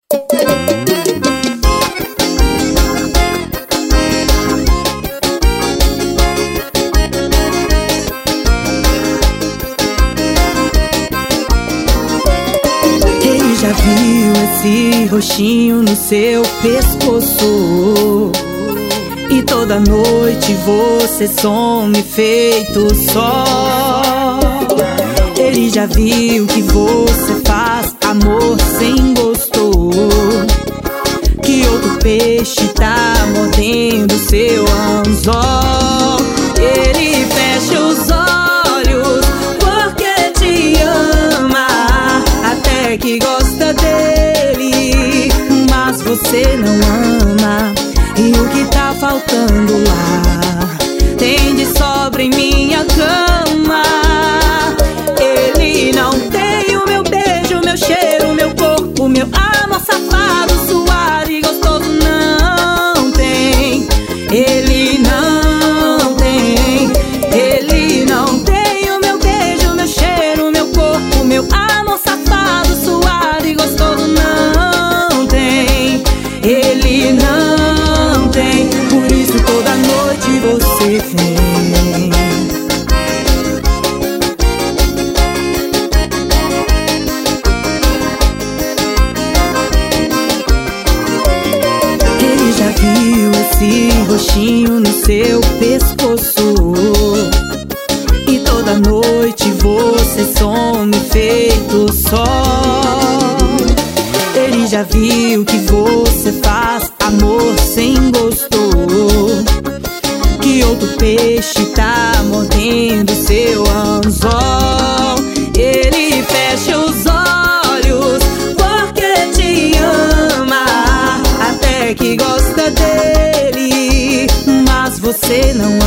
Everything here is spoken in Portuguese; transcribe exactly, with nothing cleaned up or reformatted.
Ele já viu esse roxinho no seu pescoço, e toda noite você some feito sol. Ele já viu que você faz amor sem gosto, que outro peixe tá mordendo seu anzol. Ele fecha os olhos porque te ama, até que gosta dele, mas você não ama. E o que tá faltando lá tem de sobra em minha cama. Ele não tem o meu beijo, meu cheiro, meu corpo, meu amor safado, suave e gostoso. Não tem, ele não tem. Ele não tem o meu beijo, meu cheiro, meu corpo, meu amor safado, suave e gostoso. Não tem, ele não tem. Por isso toda noite você vem. Ele já viu esse roxinho no seu pescoço, e toda noite você some feito sol. Ele já viu que você faz amor sem gosto, que outro peixe tá mordendo seu anzol. Ele fecha os olhos porque te ama, até que gosta dele, mas você não